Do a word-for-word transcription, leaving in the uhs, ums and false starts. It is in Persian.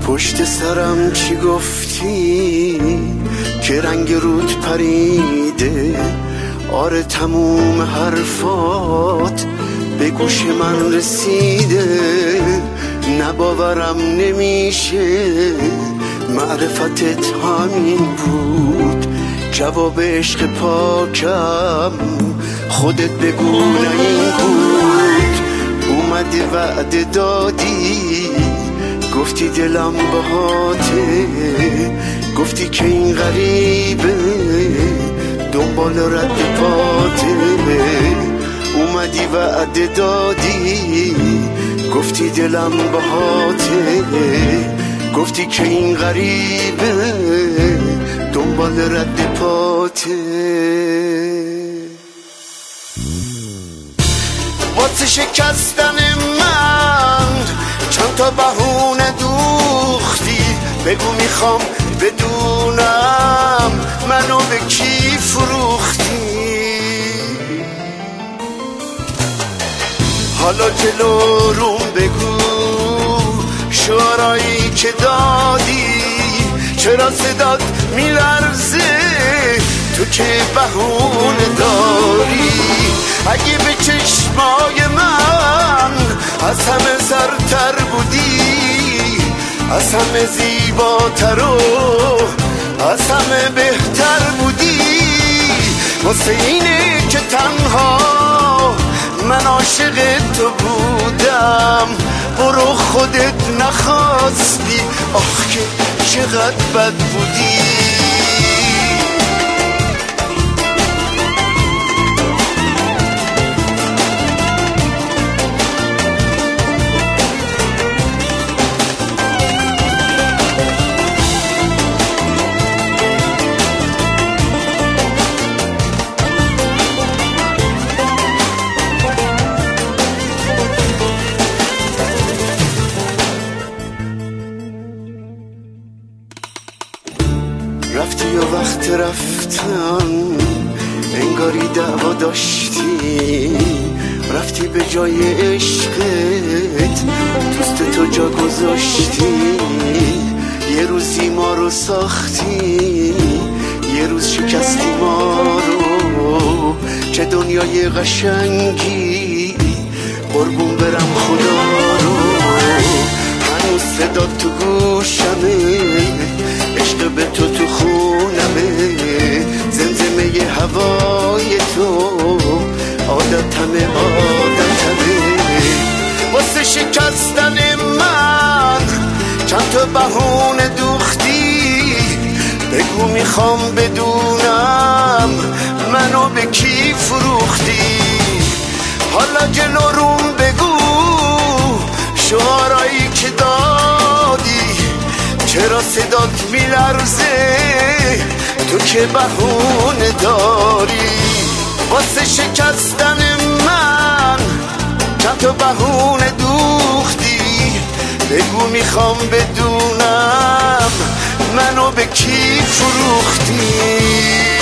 پشت سرم چی گفتی که رنگ رود پریده؟ آره تموم حرفات به گوش من رسیده، نباورم نمیشه معرفتت همین بود. جواب عشق پاکم خودت بگو نه این بود. اومدی وعده دادی گفتی دلم باهاته، گفتی که این غریبه دنبال رد پاته. اومدی وعده دادی گفتی دلم باهاته، گفتی که این غریبه دنبال رد پاته. واسه شکستن من چند تا بهونه دوختی، بگو میخوام بدونم منو به کی فروختی. حالا جلو روم بگو شعرهایی که دادی چرا صدات میلرزه؟ تو که بهونه داری. اگه به چشمای من از همه زرتر بودی، از همه زیباتر و از همه بهتر بودی، واسه اینه که تنها من عاشق تو بودم. برو خودت نخواستی، آخ که چقدر بد بودی. رفتی و وقت رفتن انگاری دعوا داشتی، رفتی به جای عشقت دوست تو جا گذاشتی. یه روزی ما رو ساختی، یه روز شکستی ما رو. چه دنیای قشنگی قربون برم خدا رو. هنوز صدا تو گوشمه، عشق به تو تو خونمه، زمزمه هوای تو عادتمه عادتمه. واسه شکستن من چند تا بهونه دوختی، بگو میخوام بدونم منو به کی فروختی. حالا جلو روم بگو شعرهایی که دادی چرا صدات میلرزه؟ تو که بهونه داری. واسه شکستن من چند تا بهونه دوختی، بگو میخوام بدونم منو به کی فروختی.